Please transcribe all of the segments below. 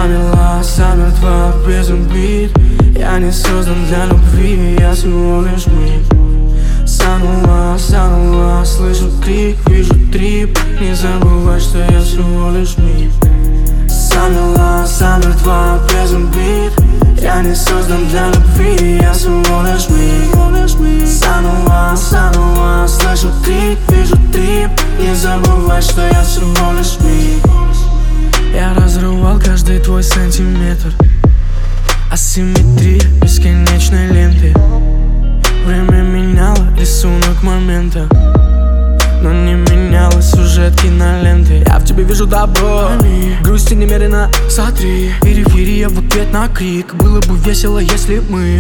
Замерла, замертва, безумбит. Я не создан для любви, я всего лишь миг. Занула, занула, слышу крик, вижу трип. Не забывай, что я всего лишь миг. Замерла, замертва, безумбит. Я не создан для любви, я всего лишь миг. Занула, занула, слышу крик, вижу трип. Не забывай, что я всего лишь миг. Я разрывал каждый твой сантиметр. Асимметрия бесконечной ленты. Время меняло рисунок момента, но не меняло сюжет киноленты. Я в тебе вижу добро, грусти немерено. Смотри, периферия в ответ на крик. Было бы весело, если б мы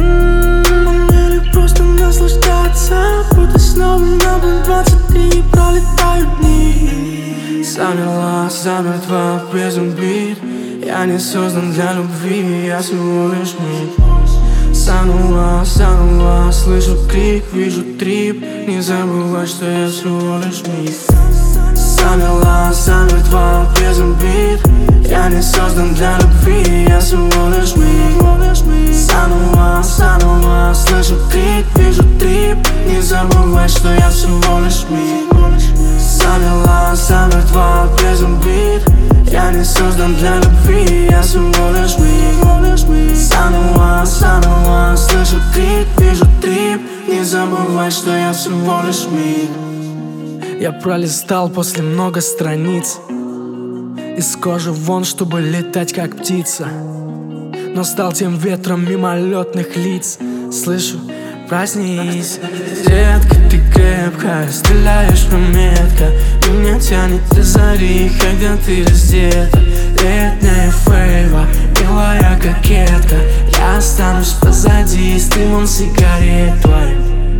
умели просто наслаждаться, будто снова на Блин 23 пролетают дни. Замерла, замертва, безумбит. Я не создан для любви, я всего лишь миг. Занула, занула, слышу крик, вижу трип. Не забывай, что я всего лишь миг. Замерла, замертва, безумбит. Я не создан для любви, я всего лишь миг. Занула, занула, слышу крик, вижу трип. Не забывай, что я всего лишь миг. Замерла, замертва, безумбит. Я не создан для любви, я всего лишь миг. Занула, занула, слышу крик, вижу трип. Не забывай, что я всего лишь миг. Я пролистал после много страниц, из кожи вон, чтобы летать как птица, но стал тем ветром мимолетных лиц. Слышу, проснись, детка, ты крепкая, стреляешь по метко. И меня тянет до зари, когда ты раздета. Летняя фейва, милая кокетка. Я останусь позади с дымом сигарет твоих.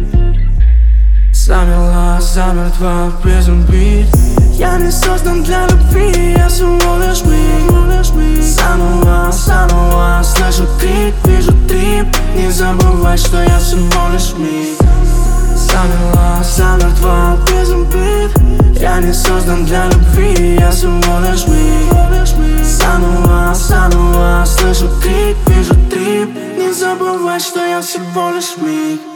Замерла, замертва, безумбит. Я не создан для любви, я всего лишь миг. Занула, занула, слышу крик, вижу трип. Не забывай, что я всего лишь миг. Замерла, замертва, безумбит. Я не создан для любви, я всего лишь миг. Занула, занула, слышу крик, вижу трип. Не забывай, что я всего лишь миг.